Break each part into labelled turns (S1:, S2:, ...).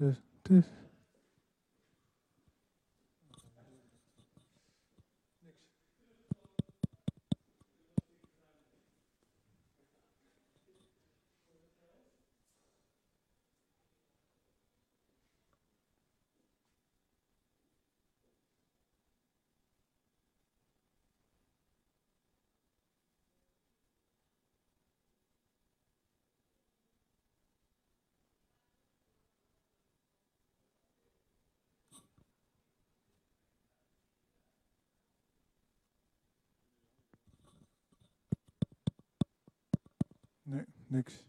S1: test. Nee, niks.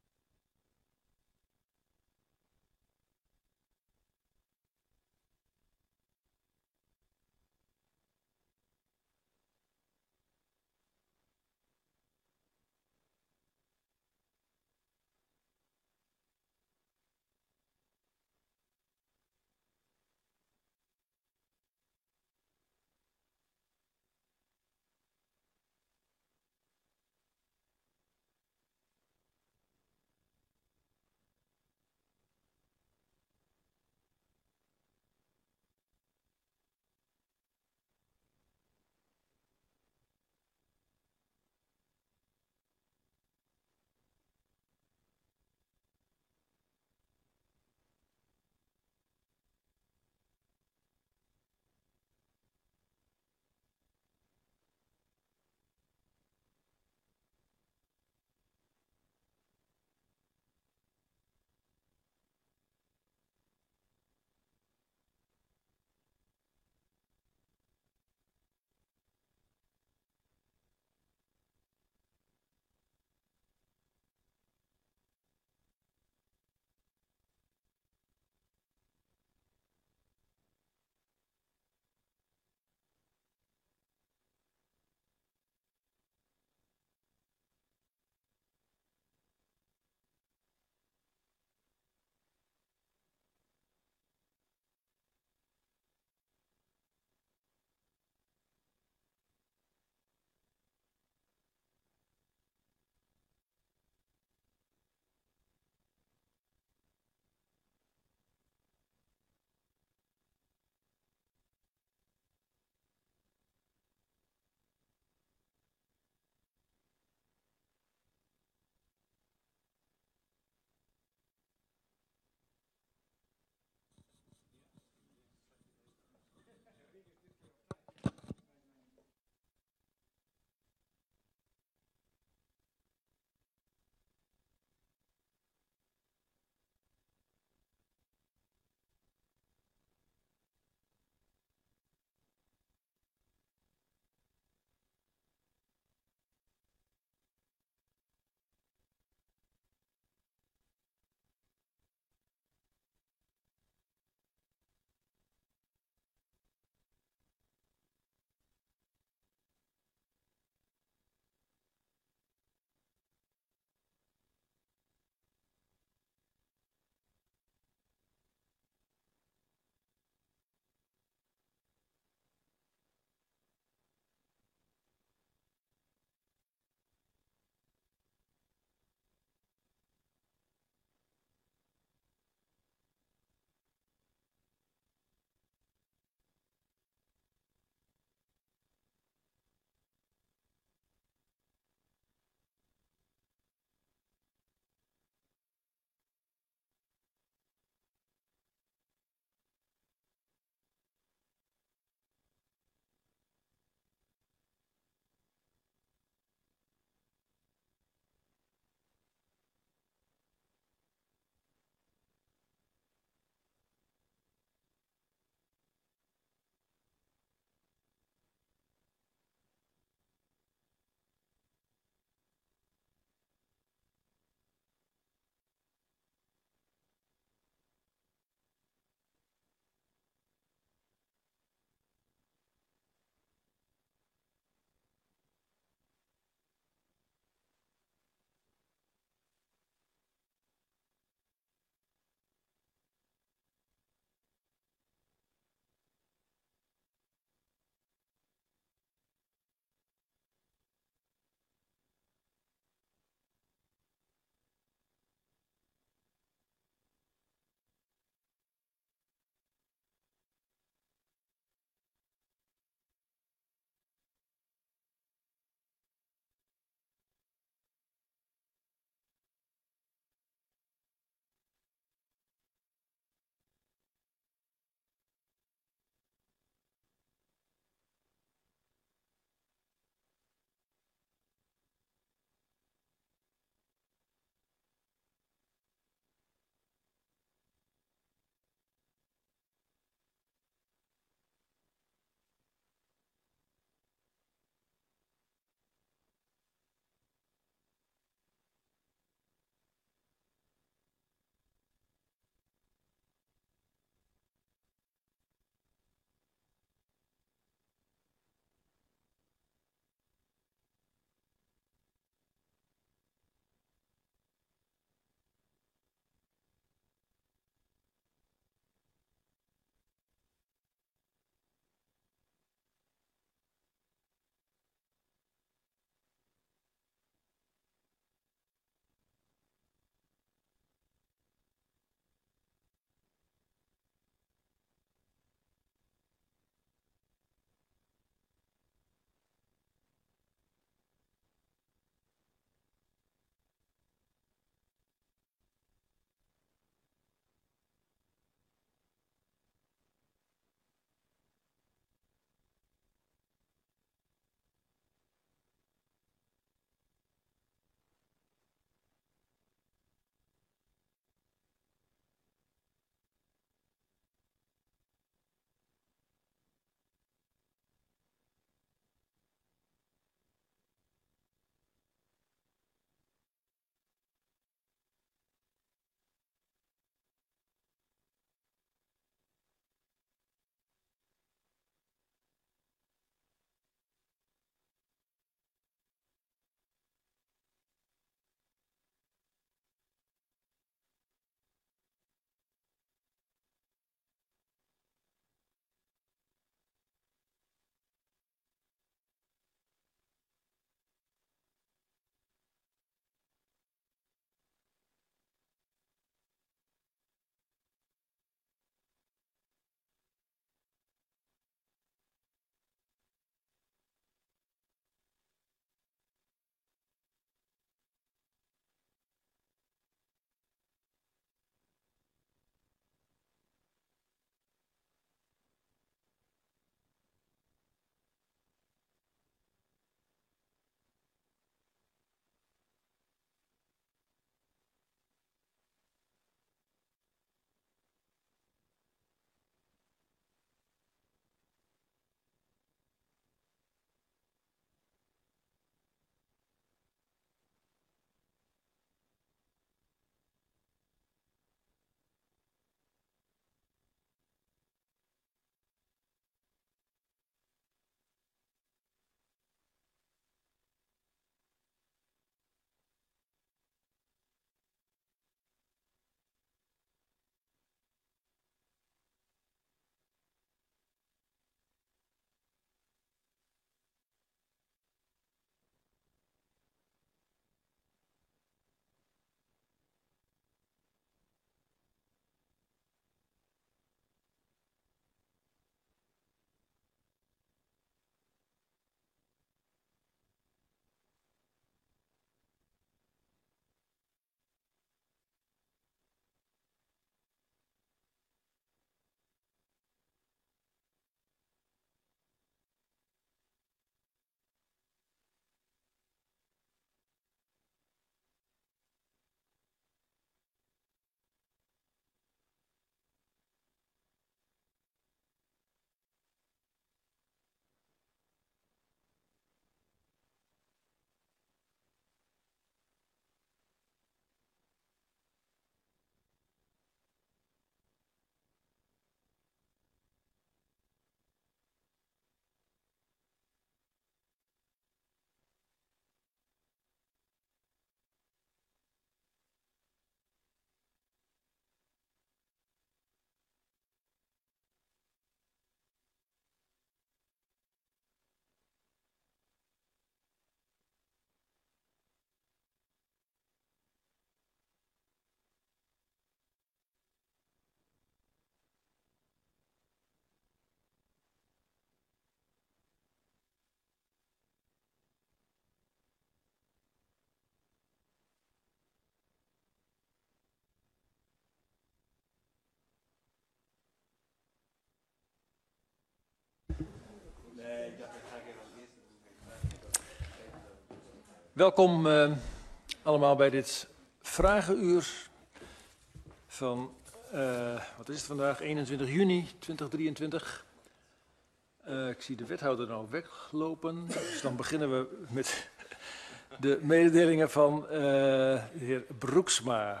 S2: Welkom allemaal bij dit vragenuur van, wat is het vandaag, 21 juni 2023. Ik zie de wethouder nou weglopen, dus dan beginnen we met de mededelingen van de heer Broeksma.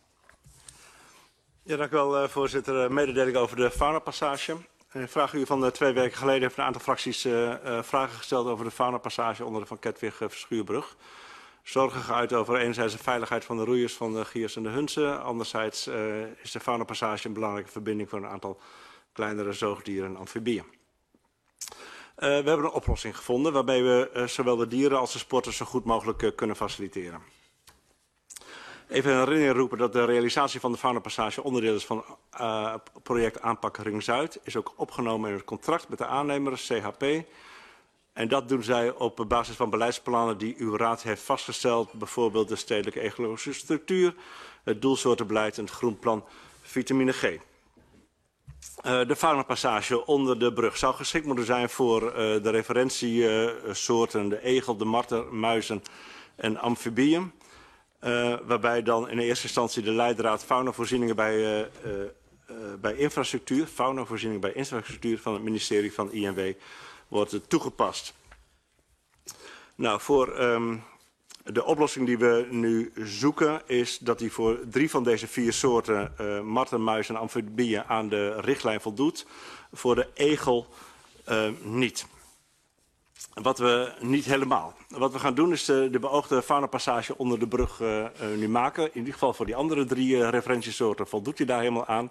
S3: Ja, dank u wel, voorzitter. Mededeling over de faunapassage. Vragenuur van 2 weken geleden heeft een aantal fracties vragen gesteld over de faunapassage onder de Van Kettwig-Verschuurbrug. Zorgen geuit over enerzijds de veiligheid van de roeiers van de Gyas en de Hunze. Anderzijds is de faunapassage een belangrijke verbinding voor een aantal kleinere zoogdieren en amfibieën. We hebben een oplossing gevonden waarbij we zowel de dieren als de sporters zo goed mogelijk kunnen faciliteren. Even in herinnering roepen dat de realisatie van de faunapassage onderdeel is van project Aanpak Ring Zuid. Is ook opgenomen in het contract met de aannemer CHP. En dat doen zij op basis van beleidsplannen die uw raad heeft vastgesteld. Bijvoorbeeld de stedelijke ecologische structuur, het doelsoortenbeleid en het groenplan vitamine G. De faunapassage onder de brug zou geschikt moeten zijn voor de referentiesoorten, de egel, de marter, muizen en amfibieën. Waarbij dan in eerste instantie de leidraad faunavoorzieningen bij infrastructuur, van het ministerie van INW wordt toegepast. Nou, voor de oplossing die we nu zoeken is dat die voor 3 van deze 4 soorten marten, muizen en amfibieën aan de richtlijn voldoet. Voor de egel niet. Wat we niet helemaal. Wat we gaan doen is de beoogde faunapassage onder de brug nu maken. In ieder geval voor die andere 3 referentiesoorten voldoet hij daar helemaal aan.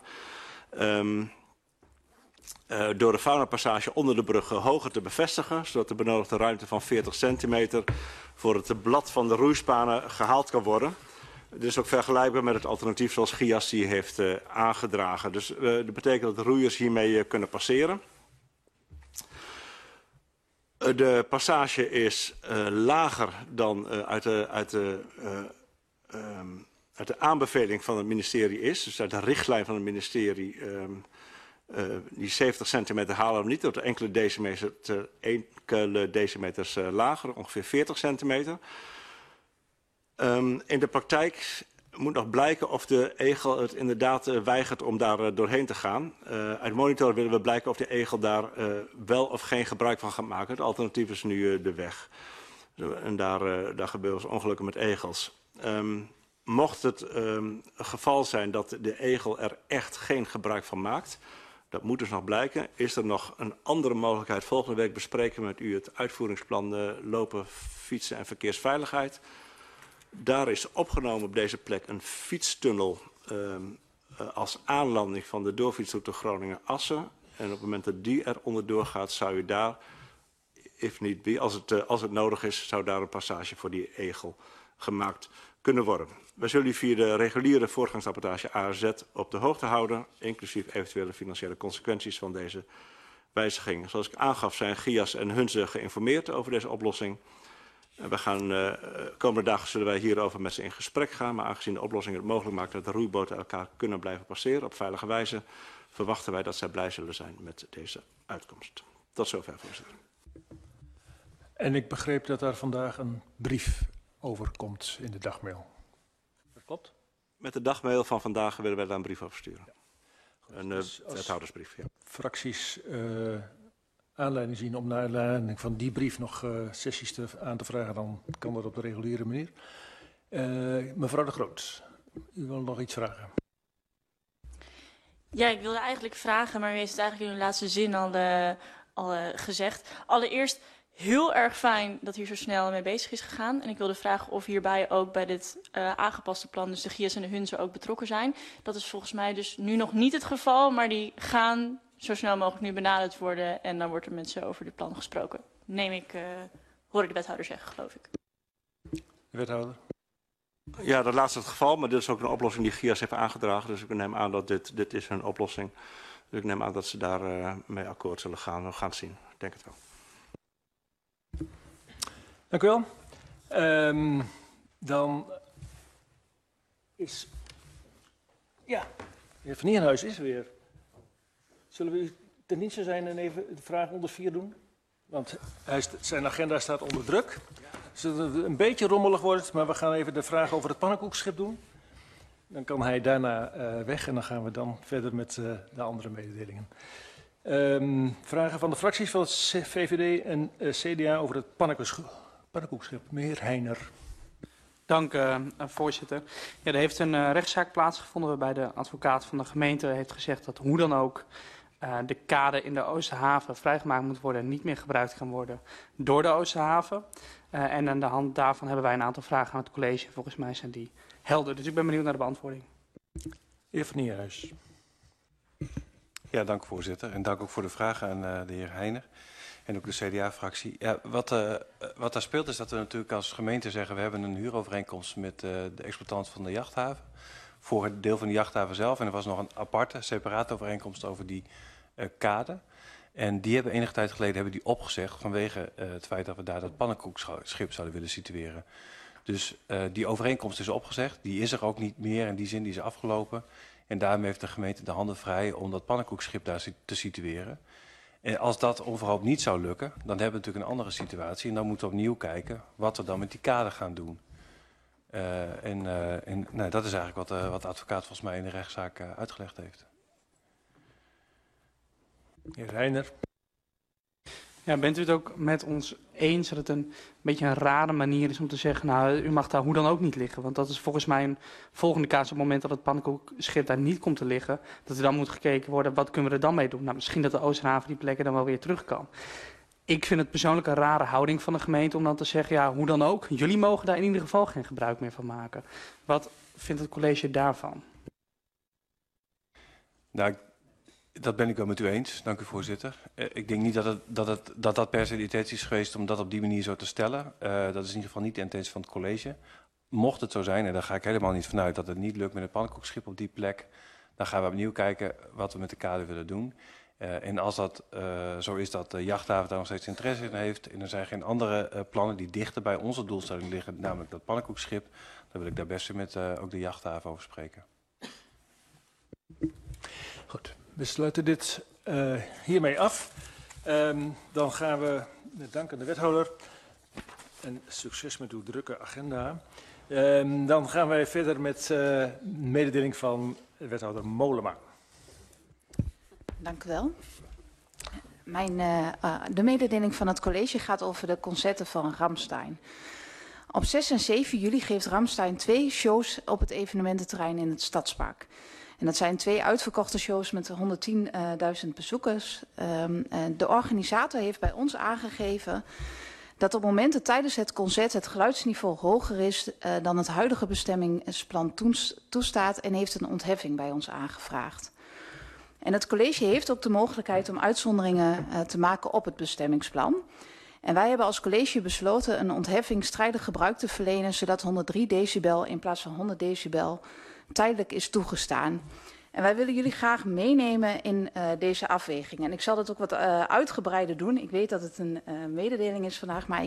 S3: Door de faunapassage onder de brug hoger te bevestigen, zodat de benodigde ruimte van 40 centimeter voor het blad van de roeispanen gehaald kan worden. Dit is ook vergelijkbaar met het alternatief zoals Gyas die heeft aangedragen. Dus dat betekent dat de roeiers hiermee kunnen passeren. De passage is lager dan uit de aanbeveling van het ministerie is. Dus uit de richtlijn van het ministerie. Die 70 centimeter halen we niet, tot enkele decimeters lager, ongeveer 40 centimeter. In de praktijk moet nog blijken of de egel het inderdaad weigert om daar doorheen te gaan. Uit monitor willen we blijken of de egel daar wel of geen gebruik van gaat maken. Het alternatief is nu de weg. En daar gebeuren ongelukken met egels. Mocht het geval zijn dat de egel er echt geen gebruik van maakt, dat moet dus nog blijken, is er nog een andere mogelijkheid. Volgende week bespreken we met u het uitvoeringsplan lopen, fietsen en verkeersveiligheid. Daar is opgenomen op deze plek een fietstunnel als aanlanding van de doorfietsroute Groningen-Assen. En op het moment dat die er onderdoor gaat, zou u daar, als het nodig is, zou daar een passage voor die egel gemaakt kunnen worden. Wij zullen u via de reguliere voortgangsrapportage ARZ op de hoogte houden, inclusief eventuele financiële consequenties van deze wijziging. Zoals ik aangaf zijn Gyas en Hunze geïnformeerd over deze oplossing. We gaan, komende dagen zullen wij hierover met ze in gesprek gaan, maar aangezien de oplossing het mogelijk maakt dat de roeiboten elkaar kunnen blijven passeren op veilige wijze, verwachten wij dat zij blij zullen zijn met deze uitkomst. Tot zover, voorzitter.
S2: En ik begreep dat daar vandaag een brief over komt in de dagmail. Dat klopt?
S3: Met de dagmail van vandaag willen wij daar een brief over sturen. Ja. Een wethoudersbrief, ja.
S2: Fracties aanleiding zien om naar aanleiding van die brief nog sessies aan te vragen, dan kan dat op de reguliere manier. Mevrouw de Groot, u wil nog iets vragen?
S4: Ja, ik wilde eigenlijk vragen, maar u heeft het eigenlijk in uw laatste zin al gezegd. Allereerst heel erg fijn dat hier zo snel mee bezig is gegaan. En ik wilde vragen of hierbij ook bij dit aangepaste plan, dus de Gyas en de Hunze ook betrokken zijn. Dat is volgens mij dus nu nog niet het geval, maar die gaan zo snel mogelijk nu benaderd worden. En dan wordt er met ze over dit plan gesproken. Hoor ik de wethouder zeggen, geloof ik.
S2: De wethouder?
S3: Ja, dat laatste is het geval, maar dit is ook een oplossing die Gyas heeft aangedragen. Dus ik neem aan dat dit is hun oplossing. Dus ik neem aan dat ze daar mee akkoord zullen gaan. We gaan het zien. Ik denk het wel.
S2: Dank u wel. Dan is... Ja, de heer Van Nieuwenhuis is er weer. Zullen we u ten dienste zijn en even de vraag onder 4 doen? Want zijn agenda staat onder druk. zodat het een beetje rommelig wordt, maar we gaan even de vraag over het pannenkoekschip doen. Dan kan hij daarna weg en dan gaan we dan verder met de andere mededelingen. Vragen van de fracties van het VVD en CDA over het pannenkoekschip. Meneer Heiner.
S5: Dank, voorzitter. Ja, er heeft een rechtszaak plaatsgevonden waarbij de advocaat van de gemeente heeft gezegd dat hoe dan ook de kade in de Oosterhaven vrijgemaakt moet worden en niet meer gebruikt kan worden door de Oosterhaven. En aan de hand daarvan hebben wij een aantal vragen aan het college. Volgens mij zijn die helder, dus ik ben benieuwd naar de beantwoording.
S2: Heer Van Nierhuis.
S6: Ja, dank voorzitter. En dank ook voor de vragen aan de heer Heiner en ook de CDA-fractie. Ja, wat daar speelt is dat we natuurlijk als gemeente zeggen we hebben een huurovereenkomst met de exploitant van de jachthaven. Voor het deel van de jachthaven zelf. En er was nog een aparte, separate overeenkomst over die kade. En die hebben enige tijd geleden opgezegd vanwege het feit dat we daar dat pannenkoekschip zouden willen situeren. Dus die overeenkomst is opgezegd. Die is er ook niet meer. In die zin die is afgelopen. En daarmee heeft de gemeente de handen vrij om dat pannenkoekschip daar te situeren. En als dat onverhoopt niet zou lukken, dan hebben we natuurlijk een andere situatie. En dan moeten we opnieuw kijken wat we dan met die kade gaan doen. Nou, dat is eigenlijk wat de advocaat volgens mij in de rechtszaak uitgelegd heeft.
S2: Heer Heiner.
S5: Ja, bent u het ook met ons eens dat het een beetje een rare manier is om te zeggen, nou, u mag daar hoe dan ook niet liggen? Want dat is volgens mij een volgende kaas op het moment dat het pannenkoekschip daar niet komt te liggen, dat er dan moet gekeken worden, wat kunnen we er dan mee doen? Nou, misschien dat de Oosterhaven die plekken dan wel weer terug kan. Ik vind het persoonlijk een rare houding van de gemeente om dan te zeggen, ja, hoe dan ook, jullie mogen daar in ieder geval geen gebruik meer van maken. Wat vindt het college daarvan?
S6: Nou, dat ben ik wel met u eens. Dank u, voorzitter. Ik denk niet dat per se de intentie is geweest om dat op die manier zo te stellen. Dat is in ieder geval niet de intentie van het college. Mocht het zo zijn, en daar ga ik helemaal niet vanuit dat het niet lukt met een pannenkoekschip op die plek, dan gaan we opnieuw kijken wat we met de kade willen doen. En als dat zo is dat de jachthaven daar nog steeds interesse in heeft en er zijn geen andere plannen die dichter bij onze doelstelling liggen, namelijk dat pannenkoekschip, dan wil ik daar best met ook de jachthaven over spreken.
S2: Goed, we sluiten dit hiermee af. Dan gaan we, met dank aan de wethouder, en succes met uw drukke agenda. Dan gaan wij verder met mededeling van wethouder Mollema.
S7: Dank u wel. De mededeling van het college gaat over de concerten van Rammstein. Op 6 en 7 juli geeft Rammstein 2 shows op het evenemententerrein in het Stadspark. En dat zijn 2 uitverkochte shows met 110.000 bezoekers. De organisator heeft bij ons aangegeven dat op momenten tijdens het concert het geluidsniveau hoger is dan het huidige bestemmingsplan toestaat en heeft een ontheffing bij ons aangevraagd. En het college heeft ook de mogelijkheid om uitzonderingen te maken op het bestemmingsplan. En wij hebben als college besloten een ontheffing strijdig gebruik te verlenen, zodat 103 decibel in plaats van 100 decibel tijdelijk is toegestaan. En wij willen jullie graag meenemen in deze afweging. En ik zal dat ook wat uitgebreider doen. Ik weet dat het een mededeling is vandaag, maar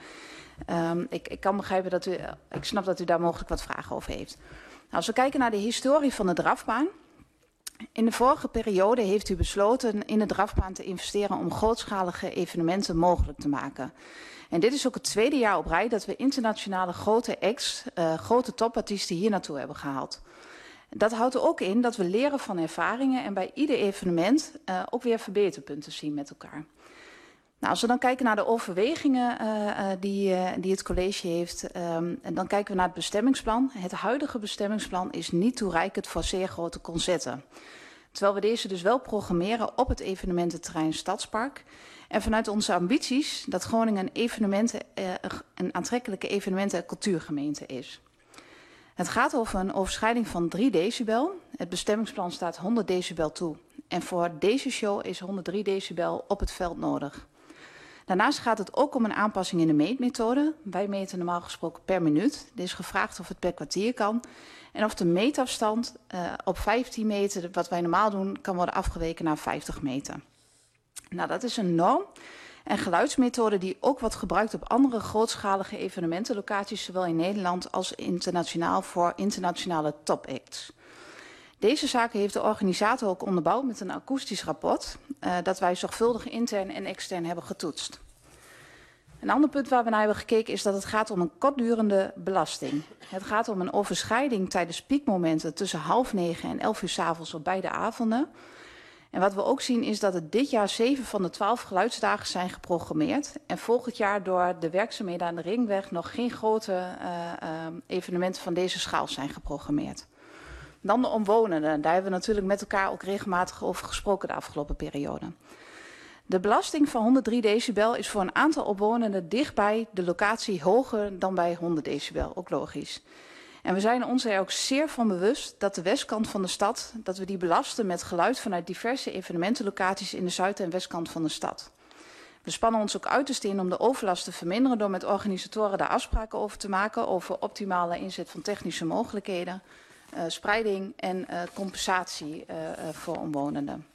S7: ik kan begrijpen dat ik snap dat u daar mogelijk wat vragen over heeft. Nou, als we kijken naar de historie van de drafbaan. In de vorige periode heeft u besloten in de drafbaan te investeren om grootschalige evenementen mogelijk te maken. En dit is ook het 2e jaar op rij dat we internationale grote acts, grote topartiesten hier naartoe hebben gehaald. Dat houdt er ook in dat we leren van ervaringen en bij ieder evenement ook weer verbeterpunten zien met elkaar. Nou, als we dan kijken naar de overwegingen die het college heeft, dan kijken we naar het bestemmingsplan. Het huidige bestemmingsplan is niet toereikend voor zeer grote concerten. Terwijl we deze dus wel programmeren op het evenemententerrein Stadspark. En vanuit onze ambities dat Groningen een aantrekkelijke evenementen- en cultuurgemeente is. Het gaat over een overschrijding van 3 decibel. Het bestemmingsplan staat 100 decibel toe. En voor deze show is 103 decibel op het veld nodig. Daarnaast gaat het ook om een aanpassing in de meetmethode. Wij meten normaal gesproken per minuut. Er is gevraagd of het per kwartier kan. En of de meetafstand op 15 meter, wat wij normaal doen, kan worden afgeweken naar 50 meter. Nou, dat is een norm en geluidsmethode die ook wordt gebruikt op andere grootschalige evenementenlocaties, zowel in Nederland als internationaal voor internationale topacts. Deze zaken heeft de organisator ook onderbouwd met een akoestisch rapport dat wij zorgvuldig intern en extern hebben getoetst. Een ander punt waar we naar hebben gekeken is dat het gaat om een kortdurende belasting. Het gaat om een overschrijding tijdens piekmomenten tussen 8:30 en 11 uur 's avonds op beide avonden. En wat we ook zien is dat er dit jaar 7 van de 12 geluidsdagen zijn geprogrammeerd. En volgend jaar door de werkzaamheden aan de Ringweg nog geen grote evenementen van deze schaal zijn geprogrammeerd. Dan de omwonenden. Daar hebben we natuurlijk met elkaar ook regelmatig over gesproken de afgelopen periode. De belasting van 103 decibel is voor een aantal omwonenden dichtbij de locatie hoger dan bij 100 decibel, ook logisch. En we zijn ons er ook zeer van bewust dat de westkant van de stad, dat we die belasten met geluid vanuit diverse evenementenlocaties in de zuid- en westkant van de stad. We spannen ons ook uiterst in om de overlast te verminderen door met organisatoren daar afspraken over te maken, over optimale inzet van technische mogelijkheden, spreiding en compensatie voor omwonenden.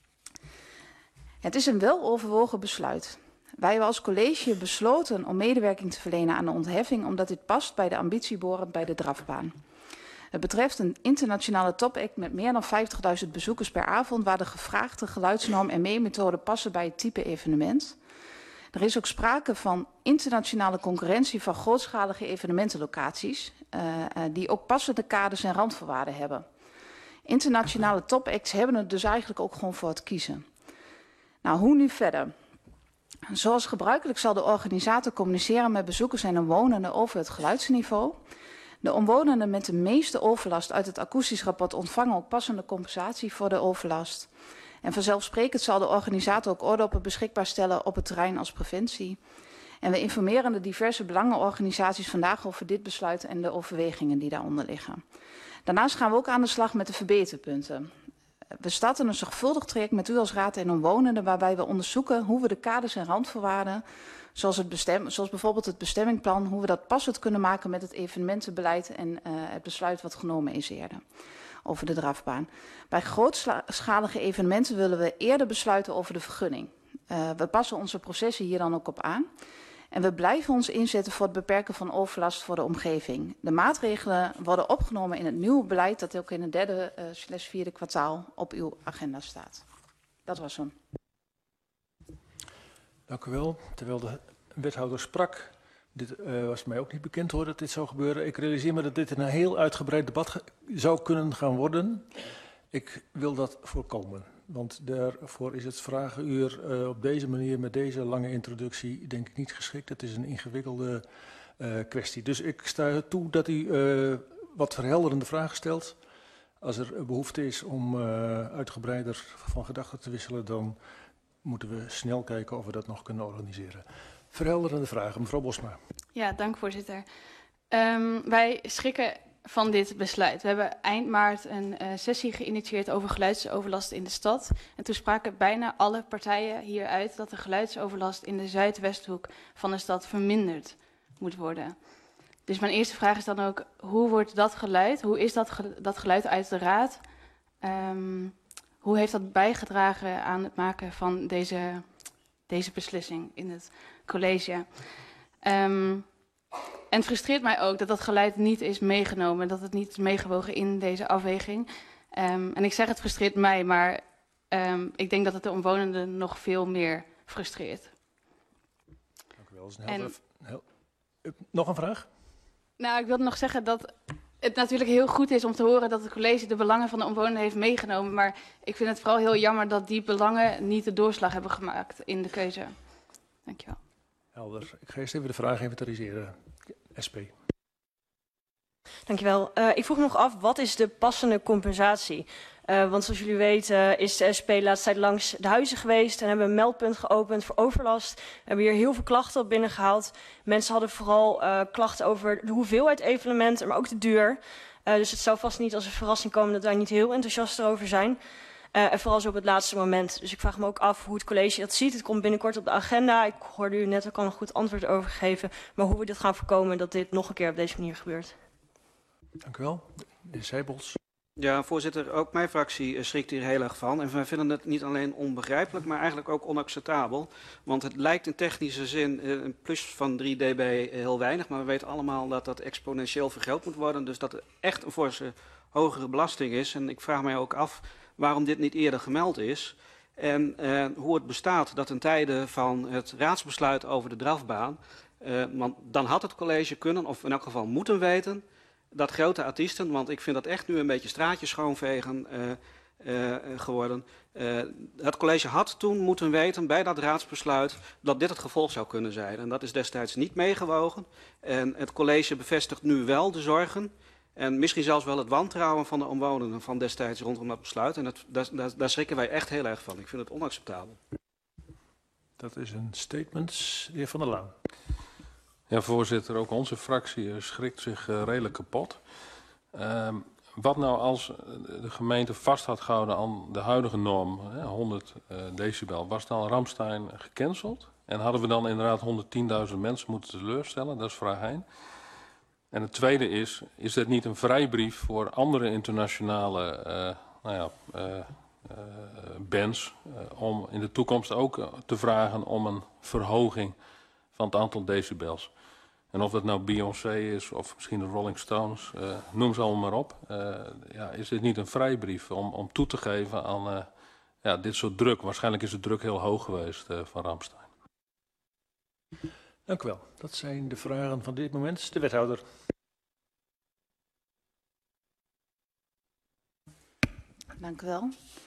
S7: Het is een weloverwogen besluit. Wij hebben als college besloten om medewerking te verlenen aan de ontheffing, omdat dit past bij de ambitie behorend bij de drafbaan. Het betreft een internationale topact met meer dan 50.000 bezoekers per avond, waar de gevraagde geluidsnorm en meetmethode passen bij het type evenement. Er is ook sprake van internationale concurrentie van grootschalige evenementenlocaties, die ook passende kaders en randvoorwaarden hebben. Internationale topacts hebben het dus eigenlijk ook gewoon voor het kiezen. Nou, hoe nu verder? Zoals gebruikelijk zal de organisator communiceren met bezoekers en omwonenden over het geluidsniveau. De omwonenden met de meeste overlast uit het akoestisch rapport ontvangen ook passende compensatie voor de overlast. En vanzelfsprekend zal de organisator ook oordoppen beschikbaar stellen op het terrein als preventie. En we informeren de diverse belangenorganisaties vandaag over dit besluit en de overwegingen die daaronder liggen. Daarnaast gaan we ook aan de slag met de verbeterpunten. We starten een zorgvuldig traject met u als raad en omwonenden, waarbij we onderzoeken hoe we de kaders en randvoorwaarden, zoals bijvoorbeeld het bestemmingplan, hoe we dat passend kunnen maken met het evenementenbeleid en het besluit wat genomen is eerder over de drafbaan. Bij grootschalige evenementen willen we eerder besluiten over de vergunning. We passen onze processen hier dan ook op aan. En we blijven ons inzetten voor het beperken van overlast voor de omgeving. De maatregelen worden opgenomen in het nieuwe beleid dat ook in het 3/4 kwartaal op uw agenda staat. Dat was hem.
S2: Dank u wel. Terwijl de wethouder sprak, dit was mij ook niet bekend hoor dat dit zou gebeuren. Ik realiseer me dat dit een heel uitgebreid debat zou kunnen gaan worden. Ik wil dat voorkomen. Want daarvoor is het vragenuur op deze manier, met deze lange introductie, denk ik niet geschikt. Het is een ingewikkelde kwestie. Dus ik sta toe dat u wat verhelderende vragen stelt. Als er behoefte is om uitgebreider van gedachten te wisselen, dan moeten we snel kijken of we dat nog kunnen organiseren. Verhelderende vragen, mevrouw Bosma.
S8: Ja, dank voorzitter. Wij schrikken van dit besluit. We hebben eind maart een sessie geïnitieerd over geluidsoverlast in de stad. En toen spraken bijna alle partijen hieruit dat de geluidsoverlast in de zuidwesthoek van de stad verminderd moet worden. Dus mijn eerste vraag is dan ook, hoe wordt dat geluid, hoe is dat geluid uit de raad? Hoe heeft dat bijgedragen aan het maken van deze beslissing in het college? En het frustreert mij ook dat dat geluid niet is meegenomen, dat het niet is meegewogen in deze afweging. En ik zeg het frustreert mij, maar ik denk dat het de omwonenden nog veel meer frustreert.
S2: Dank u wel. Nog een vraag?
S8: Nou, ik wilde nog zeggen dat het natuurlijk heel goed is om te horen dat het college de belangen van de omwonenden heeft meegenomen. Maar ik vind het vooral heel jammer dat die belangen niet de doorslag hebben gemaakt in de keuze. Dankjewel.
S2: Helder. Ik ga eerst even de vraag inventariseren. SP.
S9: Dankjewel. Ik vroeg me nog af, wat is de passende compensatie? Want zoals jullie weten is de SP de laatste tijd langs de huizen geweest en hebben een meldpunt geopend voor overlast. We hebben hier heel veel klachten op binnengehaald. Mensen hadden vooral klachten over de hoeveelheid evenementen, maar ook de duur. Dus het zou vast niet als een verrassing komen dat wij niet heel enthousiast erover zijn. En vooral zo op het laatste moment. Dus ik vraag me ook af hoe het college dat ziet. Het komt binnenkort op de agenda. Ik hoorde u net ook al een goed antwoord over gegeven. Maar hoe we dit gaan voorkomen dat dit nog een keer op deze manier gebeurt.
S2: Dank u wel. De heer Seibols.
S10: Ja, voorzitter, ook mijn fractie schrikt hier heel erg van. En wij vinden het niet alleen onbegrijpelijk, maar eigenlijk ook onacceptabel. Want het lijkt in technische zin een plus van 3 dB heel weinig. Maar we weten allemaal dat dat exponentieel vergroot moet worden. Dus dat er echt een forse hogere belasting is. En ik vraag mij ook af waarom dit niet eerder gemeld is. En hoe het bestaat dat in tijden van het raadsbesluit over de drafbaan, want dan had het college kunnen, of in elk geval moeten weten, dat grote artiesten, want ik vind dat echt nu een beetje straatjes schoonvegen geworden. Het college had toen moeten weten bij dat raadsbesluit dat dit het gevolg zou kunnen zijn. En dat is destijds niet meegewogen. En het college bevestigt nu wel de zorgen en misschien zelfs wel het wantrouwen van de omwonenden van destijds rondom dat besluit. En daar schrikken wij echt heel erg van. Ik vind het onacceptabel.
S2: Dat is een statement. De heer Van der Laan.
S11: Ja, voorzitter, ook onze fractie schrikt zich redelijk kapot. Wat nou als de gemeente vast had gehouden aan de huidige norm, 100 decibel, was dan Ramstein gecanceld? En hadden we dan inderdaad 110.000 mensen moeten teleurstellen? Dat is vraag 1. En het tweede is dit niet een vrijbrief voor andere internationale bands om in de toekomst ook te vragen om een verhoging van het aantal decibels? En of dat nou Beyoncé is of misschien de Rolling Stones, noem ze allemaal maar op. Is dit niet een vrijbrief om toe te geven aan dit soort druk? Waarschijnlijk is de druk heel hoog geweest van Ramstein.
S2: Dank u wel. Dat zijn de vragen van dit moment. De wethouder.
S7: Dank u wel.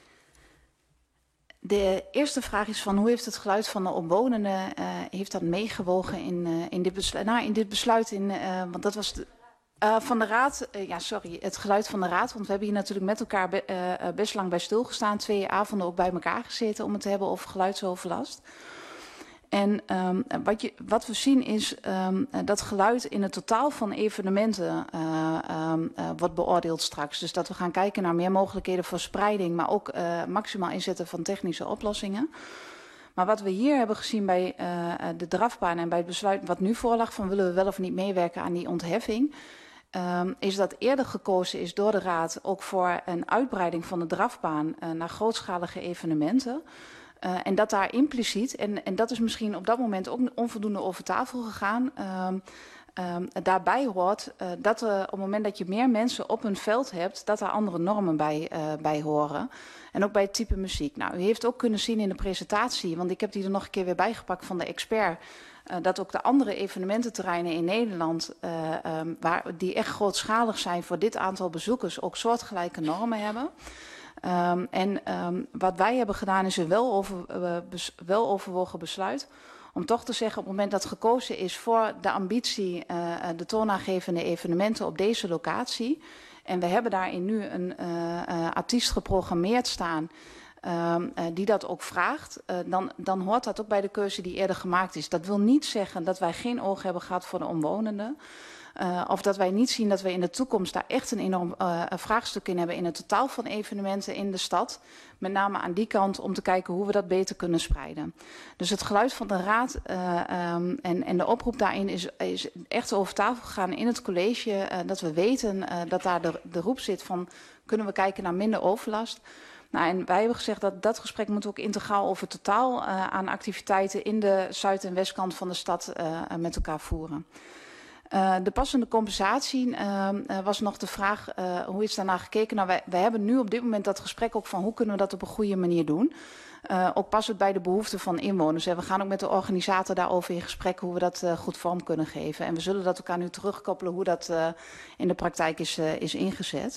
S7: De eerste vraag is van hoe heeft het geluid van de omwonenden heeft dat meegewogen in dit besluit? Nou, in dit besluit, want dat was van de raad. Het geluid van de raad. Want we hebben hier natuurlijk met elkaar best lang bij stilgestaan. 2 avonden ook bij elkaar gezeten om het te hebben over geluidsoverlast. En wat we zien is dat geluid in het totaal van evenementen wordt beoordeeld straks. Dus dat we gaan kijken naar meer mogelijkheden voor spreiding, maar ook maximaal inzetten van technische oplossingen. Maar wat we hier hebben gezien bij de drafbaan en bij het besluit wat nu voorlag van willen we wel of niet meewerken aan die ontheffing, is dat eerder gekozen is door de raad ook voor een uitbreiding van de drafbaan naar grootschalige evenementen. En dat daar impliciet, en dat is misschien op dat moment ook onvoldoende over tafel gegaan, daarbij hoort dat op het moment dat je meer mensen op een veld hebt, dat daar andere normen bij horen. En ook bij het type muziek. Nou, u heeft ook kunnen zien in de presentatie, want ik heb die er nog een keer weer bijgepakt van de expert, dat ook de andere evenemententerreinen in Nederland, die echt grootschalig zijn voor dit aantal bezoekers, ook soortgelijke normen hebben. Wat wij hebben gedaan is een wel overwogen besluit om toch te zeggen op het moment dat gekozen is voor de ambitie, de toonaangevende evenementen op deze locatie. En we hebben daarin nu een artiest geprogrammeerd staan die dat ook vraagt, dan hoort dat ook bij de keuze die eerder gemaakt is. Dat wil niet zeggen dat wij geen oog hebben gehad voor de omwonenden. Of dat wij niet zien dat we in de toekomst daar echt een enorm vraagstuk in hebben in het totaal van evenementen in de stad. Met name aan die kant om te kijken hoe we dat beter kunnen spreiden. Dus het geluid van de raad en de oproep daarin is echt over tafel gegaan in het college. Dat we weten dat daar de roep zit van kunnen we kijken naar minder overlast. Nou, en wij hebben gezegd dat dat gesprek moet ook integraal over totaal aan activiteiten in de zuid- en westkant van de stad met elkaar voeren. De passende compensatie was nog de vraag, hoe is daarnaar gekeken? Nou, wij hebben nu op dit moment dat gesprek ook van hoe kunnen we dat op een goede manier doen. Ook passend bij de behoeften van inwoners. En we gaan ook met de organisator daarover in gesprek hoe we dat goed vorm kunnen geven. En we zullen dat elkaar nu terugkoppelen hoe dat in de praktijk is ingezet.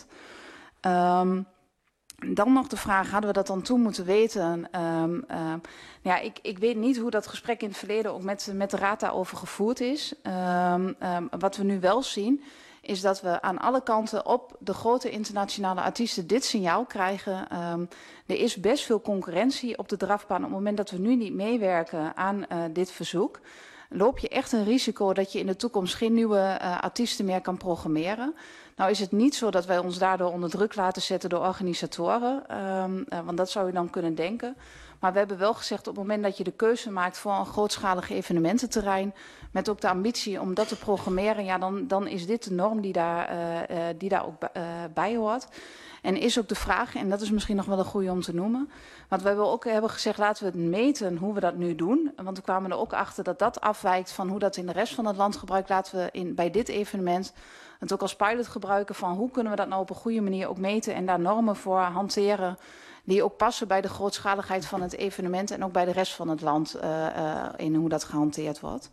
S7: Dan nog de vraag, hadden we dat dan toen moeten weten? Ik weet niet hoe dat gesprek in het verleden ook met de raad daarover gevoerd is. Wat we nu wel zien, is dat we aan alle kanten op de grote internationale artiesten dit signaal krijgen. Er is best veel concurrentie op de drafbaan. Op het moment dat we nu niet meewerken aan dit verzoek, loop je echt een risico dat je in de toekomst geen nieuwe artiesten meer kan programmeren. Nou is het niet zo dat wij ons daardoor onder druk laten zetten door organisatoren, want dat zou je dan kunnen denken. Maar we hebben wel gezegd op het moment dat je de keuze maakt voor een grootschalig evenemententerrein, met ook de ambitie om dat te programmeren, ja, dan is dit de norm die daar ook bij hoort. En is ook de vraag, en dat is misschien nog wel een goede om te noemen, want wij ook hebben gezegd laten we het meten hoe we dat nu doen. Want we kwamen er ook achter dat dat afwijkt van hoe dat in de rest van het land gebruikt. Laten we bij dit evenement het ook als pilot gebruiken van hoe kunnen we dat nou op een goede manier ook meten en daar normen voor hanteren die ook passen bij de grootschaligheid van het evenement en ook bij de rest van het land in hoe dat gehanteerd wordt.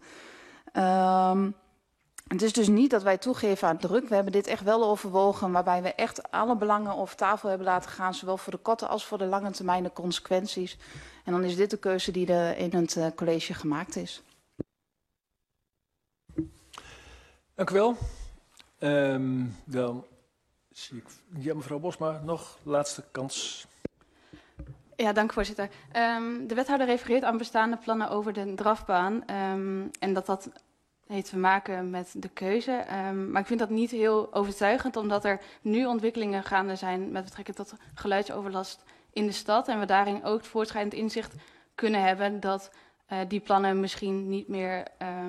S7: Het is dus niet dat wij toegeven aan druk. We hebben dit echt wel overwogen, waarbij we echt alle belangen over tafel hebben laten gaan, zowel voor de korte als voor de lange termijn de consequenties. En dan is dit de keuze die er in het college gemaakt is.
S2: Dank u wel. Dan zie ik, ja, mevrouw Bosma, nog laatste kans.
S8: Ja, dank voorzitter. De wethouder refereert aan bestaande plannen over de drafbaan en dat heeft te maken met de keuze. Maar ik vind dat niet heel overtuigend, omdat er nu ontwikkelingen gaande zijn met betrekking tot geluidsoverlast in de stad. En we daarin ook voortschrijdend inzicht kunnen hebben dat die plannen misschien niet meer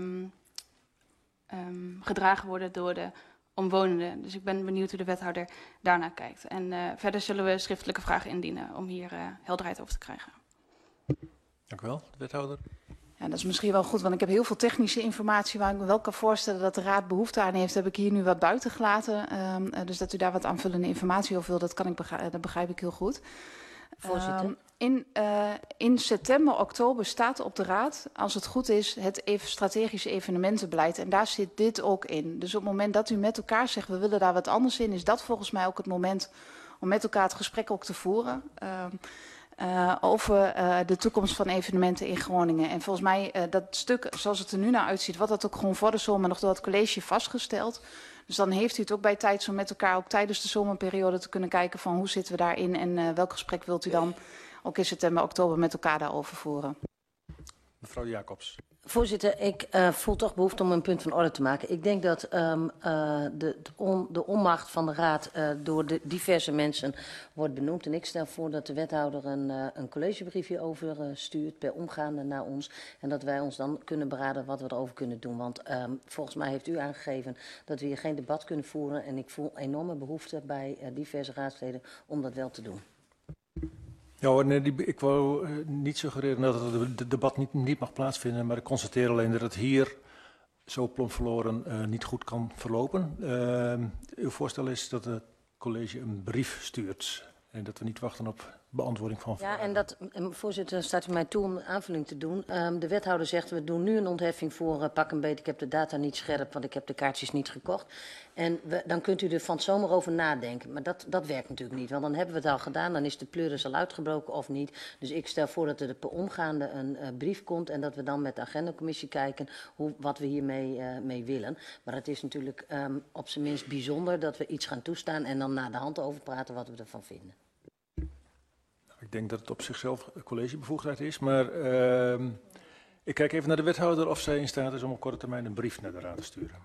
S8: gedragen worden door de omwonenden. Dus ik ben benieuwd hoe de wethouder daarnaar kijkt. En verder zullen we schriftelijke vragen indienen om hier helderheid over te krijgen.
S2: Dank u wel, de wethouder.
S7: Ja, dat is misschien wel goed, want ik heb heel veel technische informatie waar ik me wel kan voorstellen dat de raad behoefte aan heeft. Heb ik hier nu wat buiten gelaten. Dus dat u daar wat aanvullende informatie over wil, dat begrijp ik heel goed.
S12: Voorzitter.
S7: In september, oktober staat op de raad, als het goed is, het strategische evenementenbeleid. En daar zit dit ook in. Dus op het moment dat u met elkaar zegt, we willen daar wat anders in, is dat volgens mij ook het moment om met elkaar het gesprek ook te voeren. Over de toekomst van evenementen in Groningen. En volgens mij dat stuk, zoals het er nu naar uitziet, wordt dat ook gewoon voor de zomer nog door het college vastgesteld. Dus dan heeft u het ook bij tijd om met elkaar ook tijdens de zomerperiode te kunnen kijken van hoe zitten we daarin en welk gesprek wilt u dan ook in september, oktober met elkaar daarover voeren.
S2: Mevrouw Jacobs.
S12: Voorzitter, ik voel toch behoefte om een punt van orde te maken. Ik denk dat de onmacht van de raad door de diverse mensen wordt benoemd. En ik stel voor dat de wethouder een collegebrief hierover stuurt per omgaande naar ons. En dat wij ons dan kunnen beraden wat we erover kunnen doen. Want volgens mij heeft u aangegeven dat we hier geen debat kunnen voeren. En ik voel enorme behoefte bij diverse raadsleden om dat wel te doen.
S2: Ja, nee, ik wou niet suggereren dat het debat niet mag plaatsvinden, maar ik constateer alleen dat het hier zo plomp verloren niet goed kan verlopen. Uw voorstel is dat het college een brief stuurt en dat we niet wachten op beantwoording van vragen.
S12: Ja, en dat, voorzitter, staat u mij toe om een aanvulling te doen. De wethouder zegt, we doen nu een ontheffing voor pak een beet. Ik heb de data niet scherp, want ik heb de kaartjes niet gekocht. En dan kunt u er van het zomer over nadenken. Maar dat werkt natuurlijk niet, want dan hebben we het al gedaan. Dan is de pleuris al uitgebroken of niet. Dus ik stel voor dat er per omgaande een brief komt en dat we dan met de agendacommissie kijken wat we hiermee mee willen. Maar het is natuurlijk op zijn minst bijzonder dat we iets gaan toestaan en dan na de hand over praten wat we ervan vinden.
S2: Ik denk dat het op zichzelf collegebevoegdheid is, maar ik kijk even naar de wethouder of zij in staat is om op korte termijn een brief naar de raad te sturen.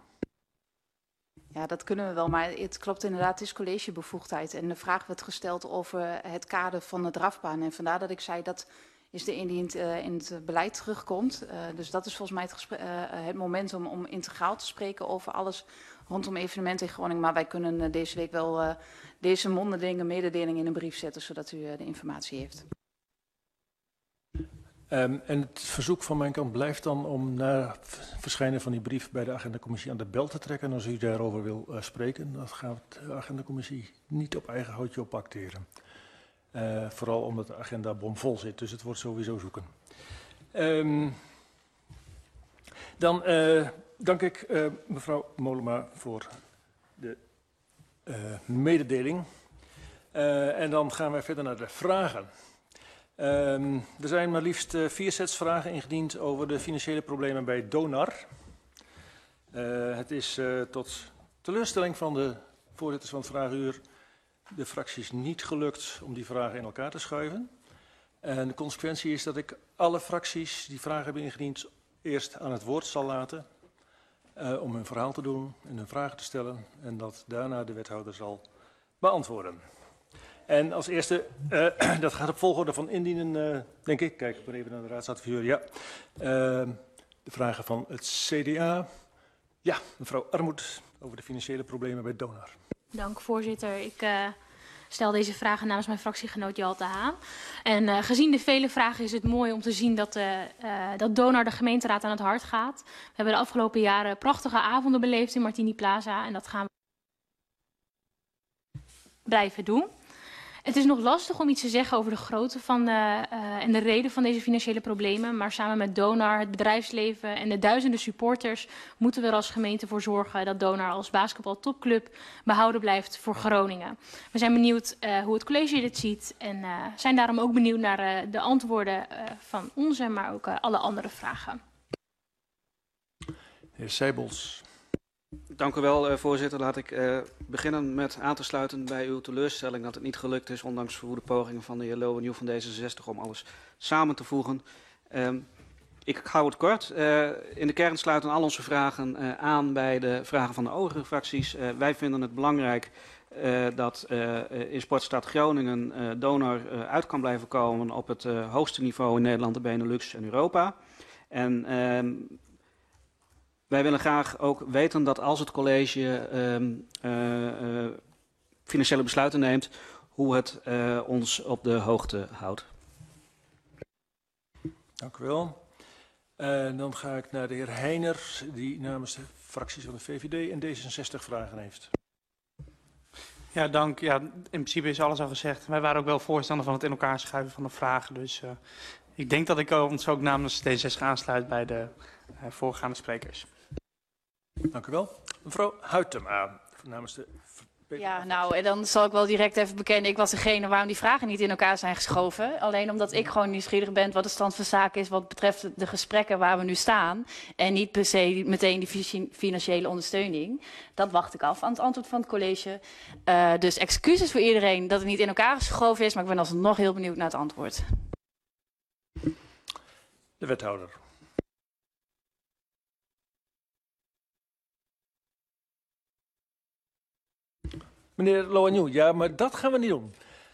S7: Ja, dat kunnen we wel, maar het klopt inderdaad, het is collegebevoegdheid. En de vraag werd gesteld over het kader van de drafbaan. En vandaar dat ik zei dat is de indien in het beleid terugkomt. Dus dat is volgens mij het moment om integraal te spreken over alles rondom evenementen in Groningen. Maar wij kunnen deze week wel deze mondelinge mededeling in een brief zetten, zodat u de informatie heeft.
S2: En het verzoek van mijn kant blijft dan om na verschijnen van die brief bij de agendacommissie aan de bel te trekken. En als u daarover wil spreken, dan gaat de agendacommissie niet op eigen houtje op acteren. Vooral omdat de agenda bomvol zit, dus het wordt sowieso zoeken. Dan dank ik mevrouw Mollema voor de mededeling. En dan gaan wij verder naar de vragen. Er zijn maar liefst 4 sets vragen ingediend over de financiële problemen bij Donar. Het is tot teleurstelling van de voorzitters van het Vragenuur de fracties niet gelukt om die vragen in elkaar te schuiven. En de consequentie is dat ik alle fracties die vragen hebben ingediend eerst aan het woord zal laten om hun verhaal te doen en hun vragen te stellen en dat daarna de wethouder zal beantwoorden. En als eerste, dat gaat op volgorde van indienen, denk ik. Kijk, ik ben even naar de raadsadviseur. Ja, de vragen van het CDA. Ja, mevrouw Armoed over de financiële problemen bij Donar.
S13: Dank, voorzitter. Ik stel deze vragen namens mijn fractiegenoot Jelte Haan. En gezien de vele vragen is het mooi om te zien dat Donar de gemeenteraad aan het hart gaat. We hebben de afgelopen jaren prachtige avonden beleefd in Martini Plaza en dat gaan we blijven doen. Het is nog lastig om iets te zeggen over de grootte van en de reden van deze financiële problemen. Maar samen met Donar, het bedrijfsleven en de duizenden supporters moeten we er als gemeente voor zorgen dat Donar als basketbaltopclub behouden blijft voor Groningen. We zijn benieuwd hoe het college dit ziet en zijn daarom ook benieuwd naar de antwoorden van onze, maar ook alle andere vragen.
S2: Heer Seibels.
S10: Dank u wel, voorzitter. Laat ik beginnen met aan te sluiten bij uw teleurstelling dat het niet gelukt is, ondanks verwoede pogingen van de heer Lowennieuw van D66 om alles samen te voegen. Ik hou het kort. In de kern sluiten al onze vragen aan bij de vragen van de overige fracties. Wij vinden het belangrijk dat in Sportstad Groningen Donar uit kan blijven komen op het hoogste niveau in Nederland, de Benelux en Europa. En wij willen graag ook weten dat als het college financiële besluiten neemt, hoe het ons op de hoogte houdt.
S2: Dank u wel. Dan ga ik naar de heer Heiner, die namens de fracties van de VVD en D66 vragen heeft.
S5: Ja, dank. Ja, in principe is alles al gezegd. Wij waren ook wel voorstander van het in elkaar schuiven van de vragen. Dus ik denk dat ik ons ook namens D66 aansluit bij de voorgaande sprekers.
S2: Dank u wel. Mevrouw Huytema, namens de...
S7: Ja, nou, en dan zal ik wel direct even bekennen. Ik was degene waarom die vragen niet in elkaar zijn geschoven. Alleen omdat ik gewoon nieuwsgierig ben wat de stand van zaken is wat betreft de gesprekken waar we nu staan. En niet per se meteen die financiële ondersteuning. Dat wacht ik af aan het antwoord van het college. Dus excuses voor iedereen dat het niet in elkaar geschoven is. Maar ik ben alsnog heel benieuwd naar het antwoord.
S2: De wethouder. Meneer Lowennieuw, ja, maar dat gaan we niet doen.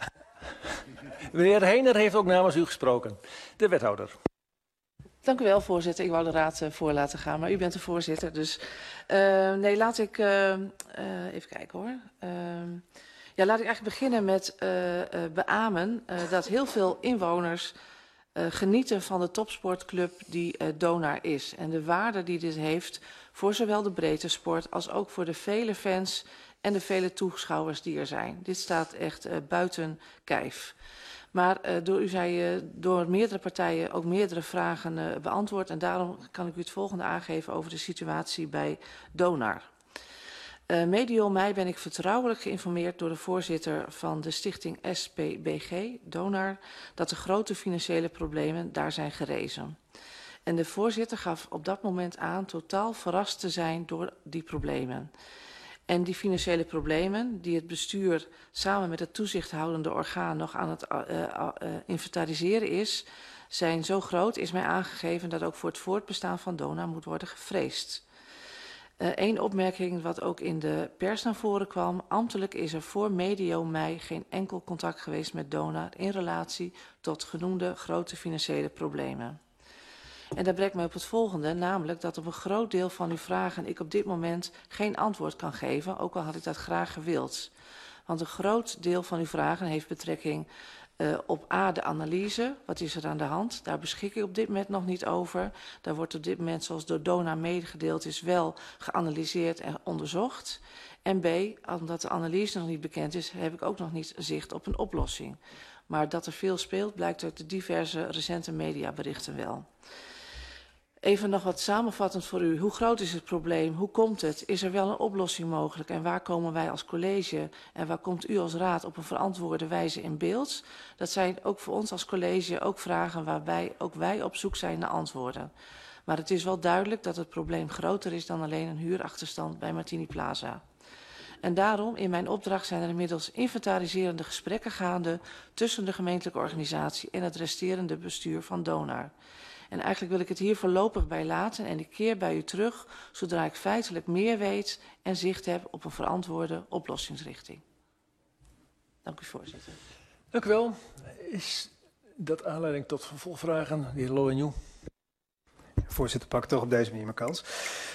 S2: Meneer Heiner heeft ook namens u gesproken. De wethouder.
S14: Dank u wel, voorzitter. Ik wou de raad voor laten gaan, maar u bent de voorzitter. Dus nee, laat ik even kijken hoor. Ja, laat ik eigenlijk beginnen met beamen dat heel veel inwoners genieten van de topsportclub die Donar is. En de waarde die dit heeft voor zowel de breedte sport als ook voor de vele fans en de vele toeschouwers die er zijn. Dit staat echt buiten kijf. Maar u zei door meerdere partijen ook meerdere vragen beantwoord. En daarom kan ik u het volgende aangeven over de situatie bij Donar. Medio mei ben ik vertrouwelijk geïnformeerd door de voorzitter van de stichting SPBG, Donar, dat de grote financiële problemen daar zijn gerezen. En de voorzitter gaf op dat moment aan totaal verrast te zijn door die problemen. En die financiële problemen die het bestuur samen met het toezichthoudende orgaan nog aan het inventariseren is, zijn zo groot, is mij aangegeven dat ook voor het voortbestaan van Donar moet worden gevreesd. Eén opmerking wat ook in de pers naar voren kwam. Ambtelijk is er voor medio mei geen enkel contact geweest met Donar in relatie tot genoemde grote financiële problemen. En dat brengt mij op het volgende, namelijk dat op een groot deel van uw vragen ik op dit moment geen antwoord kan geven, ook al had ik dat graag gewild. Want een groot deel van uw vragen heeft betrekking op A, de analyse. Wat is er aan de hand? Daar beschik ik op dit moment nog niet over. Daar wordt op dit moment, zoals door Donar medegedeeld is, wel geanalyseerd en onderzocht. En B, omdat de analyse nog niet bekend is, heb ik ook nog niet zicht op een oplossing. Maar dat er veel speelt, blijkt uit de diverse recente mediaberichten wel. Even nog wat samenvattend voor u. Hoe groot is het probleem? Hoe komt het? Is er wel een oplossing mogelijk? En waar komen wij als college en waar komt u als raad op een verantwoorde wijze in beeld? Dat zijn ook voor ons als college ook vragen waarbij ook wij op zoek zijn naar antwoorden. Maar het is wel duidelijk dat het probleem groter is dan alleen een huurachterstand bij Martini Plaza. En daarom, in mijn opdracht zijn er inmiddels inventariserende gesprekken gaande tussen de gemeentelijke organisatie en het resterende bestuur van Donar. En eigenlijk wil ik het hier voorlopig bij laten en ik keer bij u terug zodra ik feitelijk meer weet en zicht heb op een verantwoorde oplossingsrichting. Dank u, voorzitter.
S2: Dank u wel. Is dat aanleiding tot vervolgvragen? De heer Lowennieuw.
S15: Voorzitter, pak toch op deze manier mijn kans.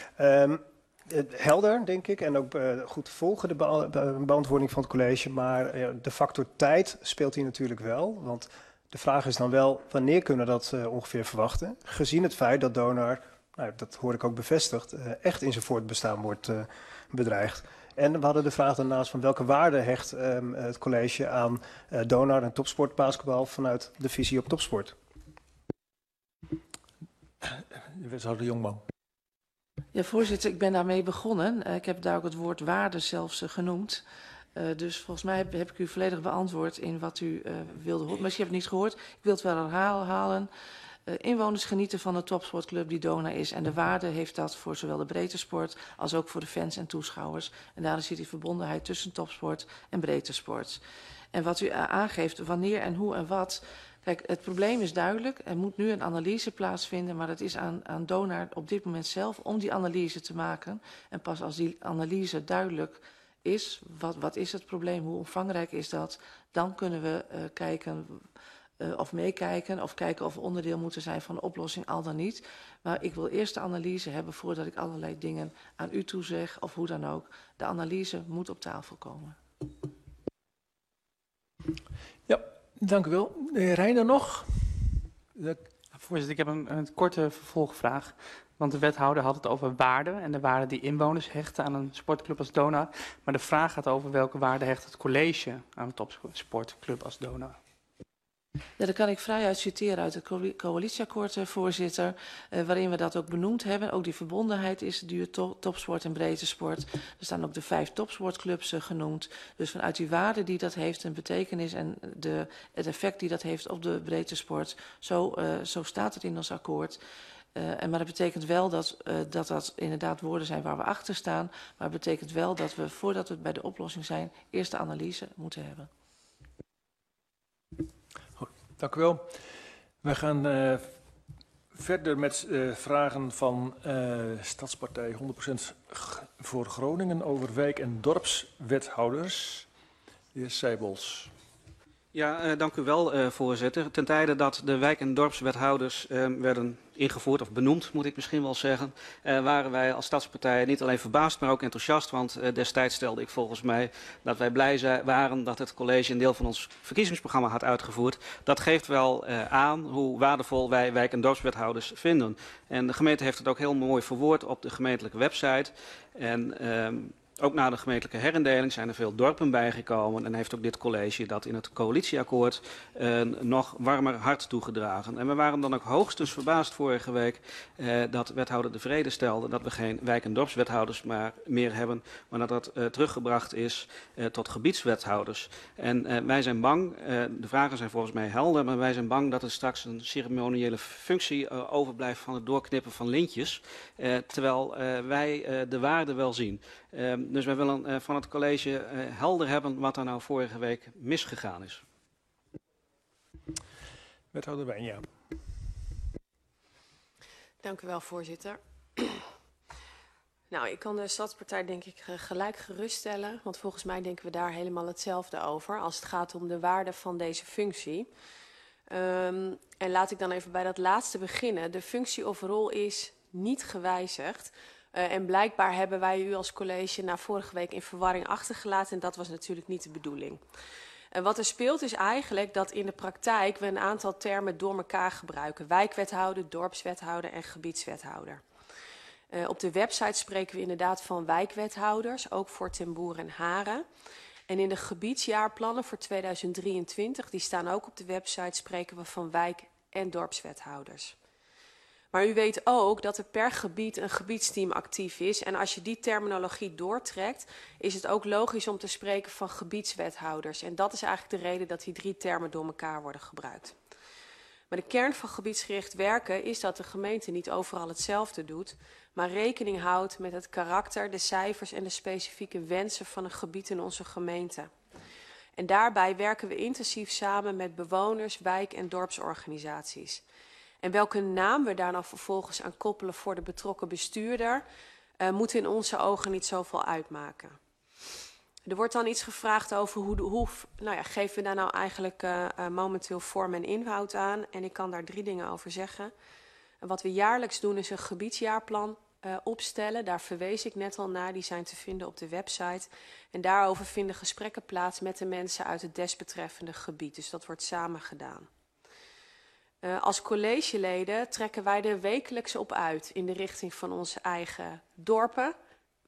S15: Helder, denk ik, en ook goed te volgen de beantwoording van het college. Maar de factor tijd speelt hier natuurlijk wel. Want de vraag is dan wel, wanneer kunnen we dat ongeveer verwachten? Gezien het feit dat Donar, nou, dat hoor ik ook bevestigd, echt in zijn voortbestaan wordt bedreigd. En we hadden de vraag daarnaast van welke waarde hecht het college aan Donar en topsport basketbal vanuit de visie op topsport.
S2: De wethouder Jongman.
S14: Ja, voorzitter, ik ben daarmee begonnen. Ik heb daar ook het woord waarde zelfs genoemd. Dus volgens mij heb ik u volledig beantwoord in wat u wilde horen. Misschien heb ik het niet gehoord. Ik wil het wel herhalen. Inwoners genieten van de topsportclub die Donar is. En de waarde heeft dat voor zowel de breedte sport als ook voor de fans en toeschouwers. En daarin zit die verbondenheid tussen topsport en breedte sport. En wat u aangeeft, wanneer en hoe en wat. Kijk, het probleem is duidelijk. Er moet nu een analyse plaatsvinden, maar het is aan Donar op dit moment zelf om die analyse te maken. En pas als die analyse duidelijk is, wat is het probleem, hoe omvangrijk is dat, dan kunnen we kijken of meekijken of kijken of we onderdeel moeten zijn van de oplossing, al dan niet. Maar ik wil eerst de analyse hebben voordat ik allerlei dingen aan u toezeg of hoe dan ook. De analyse moet op tafel komen.
S2: Ja, dank u wel. De heer Reijner nog?
S5: Voorzitter, ik heb een korte vervolgvraag. Want de wethouder had het over waarde en de waarde die inwoners hechten aan een sportclub als Donar. Maar de vraag gaat over welke waarde hecht het college aan een topsportclub als Donar.
S14: Ja, dat kan ik vrijuit citeren uit het coalitieakkoord, voorzitter, waarin we dat ook benoemd hebben. Ook die verbondenheid is duur topsport en breedte sport. Er staan ook de 5 topsportclubs genoemd. Dus vanuit die waarde die dat heeft, een betekenis en het effect die dat heeft op de breedte sport, zo staat het in ons akkoord. Maar dat betekent wel dat inderdaad woorden zijn waar we achter staan. Maar het betekent wel dat we, voordat we bij de oplossing zijn, eerst de analyse moeten hebben.
S2: Goed, dank u wel. We gaan verder met vragen van Stadspartij 100% voor Groningen over wijk- en dorpswethouders. De heer Seijbols.
S10: Ja, dank u wel, voorzitter. Ten tijde dat de wijk- en dorpswethouders werden ingevoerd, of benoemd moet ik misschien wel zeggen, waren wij als Stadspartij niet alleen verbaasd, maar ook enthousiast. Want destijds stelde ik volgens mij dat wij blij waren dat het college een deel van ons verkiezingsprogramma had uitgevoerd. Dat geeft wel aan hoe waardevol wij wijk- en dorpswethouders vinden. En de gemeente heeft het ook heel mooi verwoord op de gemeentelijke website. En ook na de gemeentelijke herindeling zijn er veel dorpen bijgekomen en heeft ook dit college dat in het coalitieakkoord nog warmer hart toegedragen. En we waren dan ook hoogstens verbaasd vorige week dat wethouder De Vrede stelde dat we geen wijk- en dorpswethouders meer hebben, maar dat dat teruggebracht is tot gebiedswethouders. En wij zijn bang, de vragen zijn volgens mij helder, maar wij zijn bang dat er straks een ceremoniële functie overblijft van het doorknippen van lintjes, terwijl wij de waarde wel zien. Dus wij willen van het college helder hebben wat er nou vorige week misgegaan is.
S2: Wethouder Wijn, ja.
S16: Dank u wel, voorzitter. Nou, ik kan de Stadspartij denk ik gelijk geruststellen, want volgens mij denken we daar helemaal hetzelfde over als het gaat om de waarde van deze functie. En laat ik dan even bij dat laatste beginnen. De functie of rol is niet gewijzigd. En blijkbaar hebben wij u als college na vorige week in verwarring achtergelaten en dat was natuurlijk niet de bedoeling. Wat er speelt is eigenlijk dat in de praktijk we een aantal termen door elkaar gebruiken. Wijkwethouder, dorpswethouder en gebiedswethouder. Op de website spreken we inderdaad van wijkwethouders, ook voor Ten Boer en Haren. En in de gebiedsjaarplannen voor 2023, die staan ook op de website, spreken we van wijk- en dorpswethouders. Maar u weet ook dat er per gebied een gebiedsteam actief is. En als je die terminologie doortrekt, is het ook logisch om te spreken van gebiedswethouders. En dat is eigenlijk de reden dat die 3 termen door elkaar worden gebruikt. Maar de kern van gebiedsgericht werken is dat de gemeente niet overal hetzelfde doet, maar rekening houdt met het karakter, de cijfers en de specifieke wensen van een gebied in onze gemeente. En daarbij werken we intensief samen met bewoners, wijk- en dorpsorganisaties. En welke naam we daar nou vervolgens aan koppelen voor de betrokken bestuurder, moet in onze ogen niet zoveel uitmaken. Er wordt dan iets gevraagd over hoe geven we daar nou eigenlijk momenteel vorm en inhoud aan. En ik kan daar 3 dingen over zeggen. En wat we jaarlijks doen is een gebiedsjaarplan opstellen. Daar verwees ik net al naar, die zijn te vinden op de website. En daarover vinden gesprekken plaats met de mensen uit het desbetreffende gebied. Dus dat wordt samen gedaan. Als collegeleden trekken wij er wekelijks op uit in de richting van onze eigen dorpen,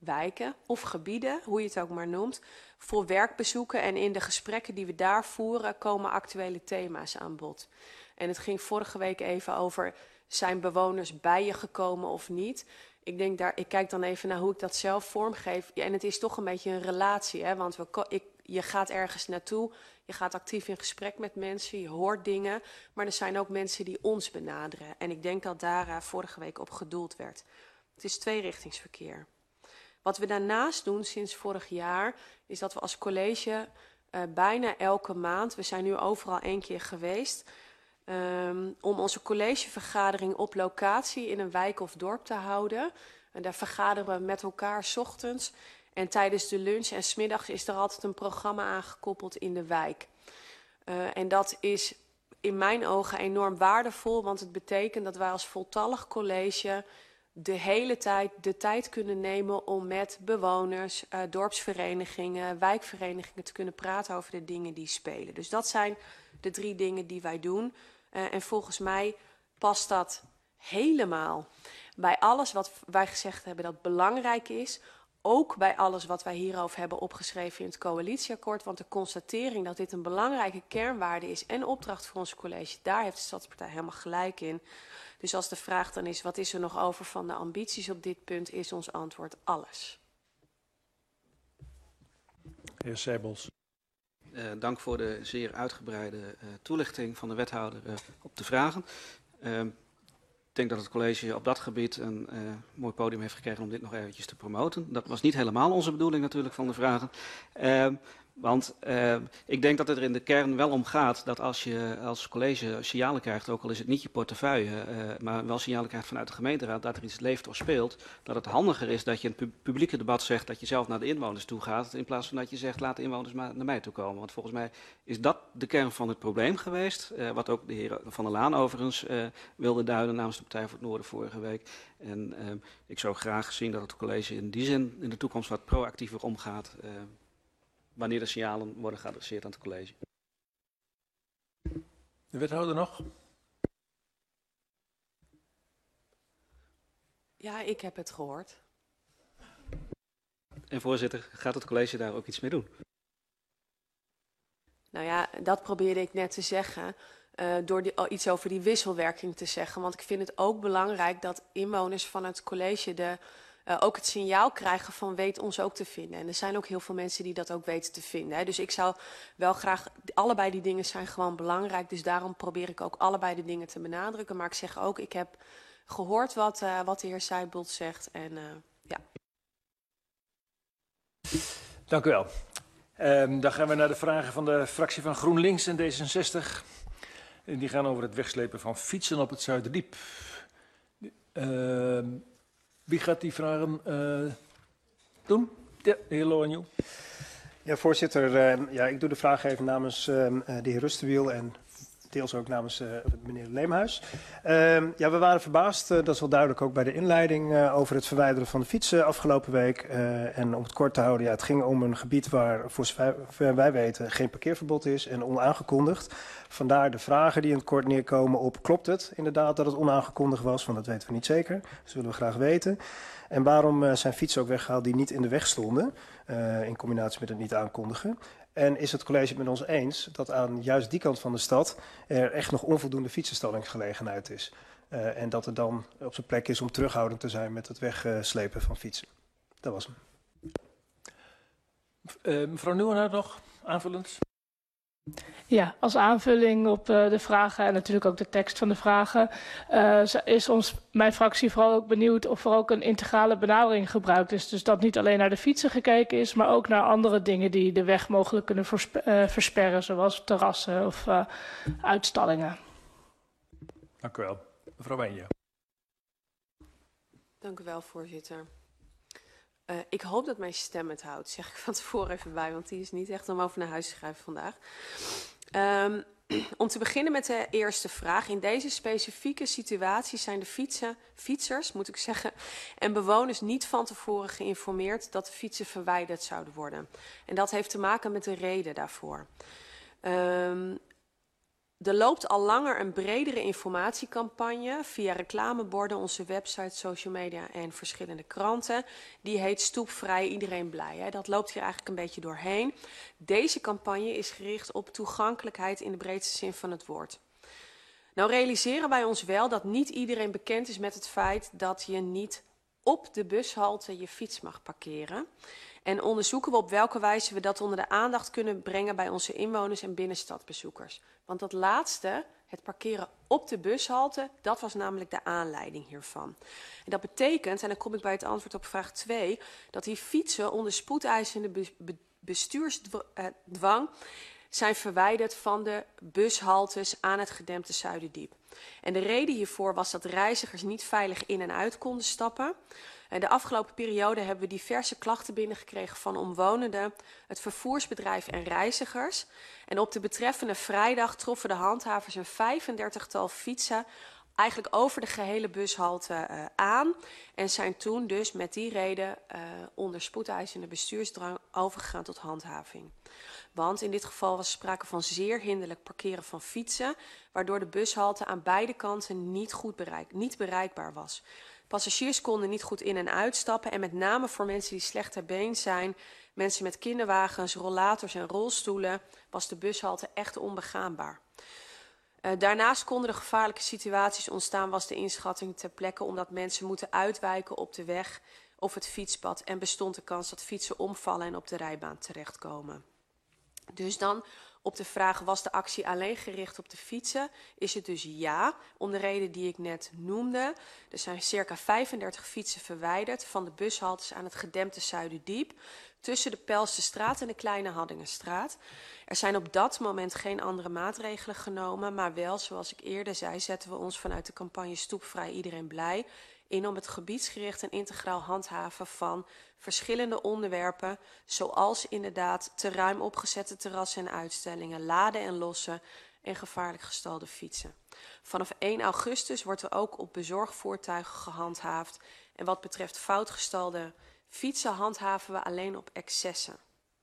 S16: wijken of gebieden, hoe je het ook maar noemt, voor werkbezoeken. En in de gesprekken die we daar voeren komen actuele thema's aan bod. En het ging vorige week even over, zijn bewoners bij je gekomen of niet? Ik kijk dan even naar hoe ik dat zelf vormgeef. Ja, en het is toch een beetje een relatie, hè? Want je gaat ergens naartoe, je gaat actief in gesprek met mensen, je hoort dingen. Maar er zijn ook mensen die ons benaderen. En ik denk dat daar vorige week op gedoeld werd. Het is tweerichtingsverkeer. Wat we daarnaast doen sinds vorig jaar, is dat we als college bijna elke maand, we zijn nu overal 1 keer geweest, om onze collegevergadering op locatie in een wijk of dorp te houden. En daar vergaderen we met elkaar 's ochtends. En tijdens de lunch en 's middags is er altijd een programma aangekoppeld in de wijk. En dat is in mijn ogen enorm waardevol, want het betekent dat wij als voltallig college de hele tijd de tijd kunnen nemen om met bewoners, dorpsverenigingen, wijkverenigingen te kunnen praten over de dingen die spelen. Dus dat zijn de 3 dingen die wij doen. En volgens mij past dat helemaal bij alles wat wij gezegd hebben dat belangrijk is. Ook bij alles wat wij hierover hebben opgeschreven in het coalitieakkoord. Want de constatering dat dit een belangrijke kernwaarde is en opdracht voor ons college, daar heeft de Stadspartij helemaal gelijk in. Dus als de vraag dan is, wat is er nog over van de ambities op dit punt, is ons antwoord alles.
S2: Heer Seibels.
S10: Dank voor de zeer uitgebreide toelichting van de wethouder op de vragen. Ik denk dat het college op dat gebied een mooi podium heeft gekregen om dit nog eventjes te promoten. Dat was niet helemaal onze bedoeling natuurlijk van de vragen. Want ik denk dat het er in de kern wel om gaat dat als je als college signalen krijgt, ook al is het niet je portefeuille, maar wel signalen krijgt vanuit de gemeenteraad dat er iets leeft of speelt, dat het handiger is dat je in het publieke debat zegt dat je zelf naar de inwoners toe gaat, in plaats van dat je zegt laat de inwoners maar naar mij toe komen. Want volgens mij is dat de kern van het probleem geweest, wat ook de heer Van der Laan overigens wilde duiden namens de Partij voor het Noorden vorige week. En ik zou graag zien dat het college in die zin in de toekomst wat proactiever omgaat, wanneer de signalen worden geadresseerd aan het college.
S2: De wethouder nog?
S16: Ja, ik heb het gehoord.
S10: En voorzitter, gaat het college daar ook iets mee doen?
S16: Nou ja, dat probeerde ik net te zeggen, door iets over die wisselwerking te zeggen. Want ik vind het ook belangrijk dat inwoners van het college ook het signaal krijgen van weet ons ook te vinden. En er zijn ook heel veel mensen die dat ook weten te vinden. Hè. Dus ik zou wel graag, allebei die dingen zijn gewoon belangrijk. Dus daarom probeer ik ook allebei de dingen te benadrukken. Maar ik zeg ook, ik heb gehoord wat de heer Seibelt zegt. En ja.
S2: Dank u wel. Dan gaan we naar de vragen van de fractie van GroenLinks en D66. En die gaan over het wegslepen van fietsen op het Zuiderdiep. Wie gaat die vragen doen? Ja, de heer Loanjoe.
S15: Ja, voorzitter. Ik doe de vraag even namens de heer Rustenwiel en deels ook namens meneer Leemhuis. We waren verbaasd, dat is wel duidelijk ook bij de inleiding, over het verwijderen van de fietsen afgelopen week. En om het kort te houden, het ging om een gebied waar, voor zover wij weten, geen parkeerverbod is en onaangekondigd. Vandaar de vragen die in het kort neerkomen op, klopt het inderdaad dat het onaangekondigd was? Want dat weten we niet zeker, dat willen we graag weten. En waarom zijn fietsen ook weggehaald die niet in de weg stonden, in combinatie met het niet aankondigen? En is het college het met ons eens dat aan juist die kant van de stad er echt nog onvoldoende fietsenstallingsgelegenheid is? En dat het dan op zijn plek is om terughoudend te zijn met het wegslepen van fietsen. Dat was hem.
S2: Mevrouw Nieuwenhuis nog, aanvullend?
S17: Ja, als aanvulling op de vragen en natuurlijk ook de tekst van de vragen, is mijn fractie vooral ook benieuwd of er ook een integrale benadering gebruikt is. Dus dat niet alleen naar de fietsen gekeken is, maar ook naar andere dingen die de weg mogelijk kunnen versperren, zoals terrassen of uitstallingen.
S2: Dank u wel. Mevrouw Wijnje.
S16: Dank u wel, voorzitter. Ik hoop dat mijn stem het houdt, zeg ik van tevoren even bij, want die is niet echt om over naar huis te schrijven vandaag. Om te beginnen met de eerste vraag. In deze specifieke situatie zijn de fietsers, moet ik zeggen, en bewoners niet van tevoren geïnformeerd dat de fietsen verwijderd zouden worden. En dat heeft te maken met de reden daarvoor. Er loopt al langer een bredere informatiecampagne via reclameborden, onze website, social media en verschillende kranten. Die heet Stoepvrij, iedereen blij. Hè? Dat loopt hier eigenlijk een beetje doorheen. Deze campagne is gericht op toegankelijkheid in de breedste zin van het woord. Nou realiseren wij ons wel dat niet iedereen bekend is met het feit dat je niet op de bushalte je fiets mag parkeren. En onderzoeken we op welke wijze we dat onder de aandacht kunnen brengen bij onze inwoners en binnenstadbezoekers. Want dat laatste, het parkeren op de bushalte, dat was namelijk de aanleiding hiervan. En dat betekent, en dan kom ik bij het antwoord op vraag 2, dat die fietsen onder spoedeisende bestuursdwang zijn verwijderd van de bushaltes aan het gedempte Zuiderdiep. En de reden hiervoor was dat reizigers niet veilig in en uit konden stappen. De afgelopen periode hebben we diverse klachten binnengekregen van omwonenden, het vervoersbedrijf en reizigers. En op de betreffende vrijdag troffen de handhavers een 35-tal fietsen eigenlijk over de gehele bushalte aan. En zijn toen dus met die reden onder spoedeisende bestuursdrang overgegaan tot handhaving. Want in dit geval was sprake van zeer hinderlijk parkeren van fietsen, waardoor de bushalte aan beide kanten niet bereikbaar was. Passagiers konden niet goed in- en uitstappen en met name voor mensen die slecht ter been zijn, mensen met kinderwagens, rollators en rolstoelen, was de bushalte echt onbegaanbaar. Daarnaast konden er gevaarlijke situaties ontstaan, was de inschatting ter plekke, omdat mensen moeten uitwijken op de weg of het fietspad en bestond de kans dat fietsen omvallen en op de rijbaan terechtkomen. Dus dan op de vraag, was de actie alleen gericht op de fietsen? Is het dus ja, om de reden die ik net noemde. Er zijn circa 35 fietsen verwijderd van de bushaltes aan het gedempte Zuiderdiep, tussen de Pelsterstraat en de Kleine Haddingenstraat. Er zijn op dat moment geen andere maatregelen genomen, maar wel, zoals ik eerder zei, zetten we ons vanuit de campagne Stoepvrij, iedereen blij in om het gebiedsgericht en integraal handhaven van verschillende onderwerpen, zoals inderdaad te ruim opgezette terrassen en uitstellingen, laden en lossen en gevaarlijk gestalde fietsen. Vanaf 1 augustus wordt er ook op bezorgvoertuigen gehandhaafd en wat betreft foutgestalde fietsen handhaven we alleen op excessen.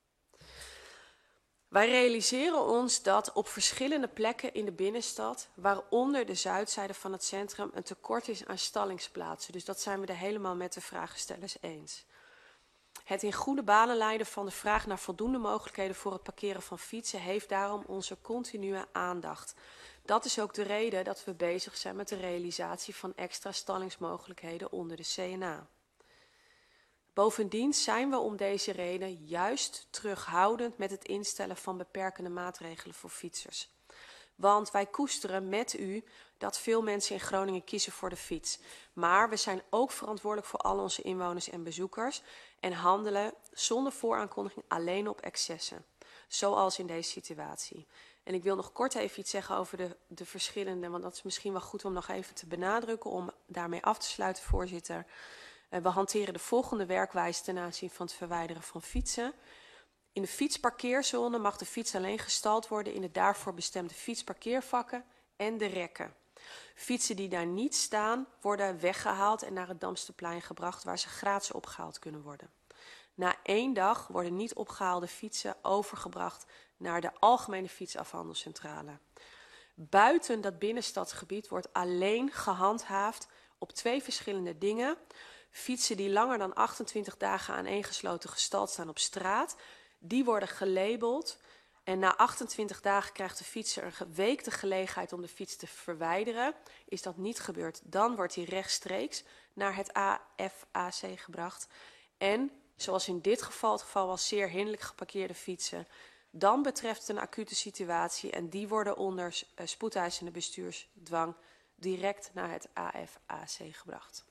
S16: Wij realiseren ons dat op verschillende plekken in de binnenstad, waaronder de zuidzijde van het centrum, een tekort is aan stallingsplaatsen. Dus dat zijn we er helemaal met de vraagstellers eens. Het in goede banen leiden van de vraag naar voldoende mogelijkheden voor het parkeren van fietsen heeft daarom onze continue aandacht. Dat is ook de reden dat we bezig zijn met de realisatie van extra stallingsmogelijkheden onder de CNA. Bovendien zijn we om deze reden juist terughoudend met het instellen van beperkende maatregelen voor fietsers. Want wij koesteren met u dat veel mensen in Groningen kiezen voor de fiets. Maar we zijn ook verantwoordelijk voor al onze inwoners en bezoekers en handelen zonder vooraankondiging alleen op excessen. Zoals in deze situatie. En ik wil nog kort even iets zeggen over de verschillende, want dat is misschien wel goed om nog even te benadrukken, om daarmee af te sluiten, voorzitter. We hanteren de volgende werkwijze ten aanzien van het verwijderen van fietsen. In de fietsparkeerzone mag de fiets alleen gestald worden in de daarvoor bestemde fietsparkeervakken en de rekken. Fietsen die daar niet staan worden weggehaald en naar het Damsterplein gebracht waar ze gratis opgehaald kunnen worden. Na 1 dag worden niet opgehaalde fietsen overgebracht naar de algemene fietsafhandelcentrale. Buiten dat binnenstadsgebied wordt alleen gehandhaafd op 2 verschillende dingen. Fietsen die langer dan 28 dagen aaneengesloten gestald staan op straat, die worden gelabeld. En na 28 dagen krijgt de fietser een week de gelegenheid om de fiets te verwijderen. Is dat niet gebeurd, dan wordt hij rechtstreeks naar het AFAC gebracht. En, zoals in dit geval het geval was, zeer hinderlijk geparkeerde fietsen, dan betreft het een acute situatie en die worden onder spoedeisende bestuursdwang direct naar het AFAC gebracht.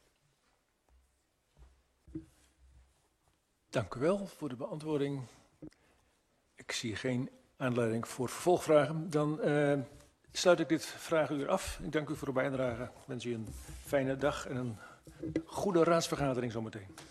S2: Dank u wel voor de beantwoording. Ik zie geen aanleiding voor vervolgvragen. Dan sluit ik dit vragenuur af. Ik dank u voor uw bijdrage. Ik wens u een fijne dag en een goede raadsvergadering zometeen.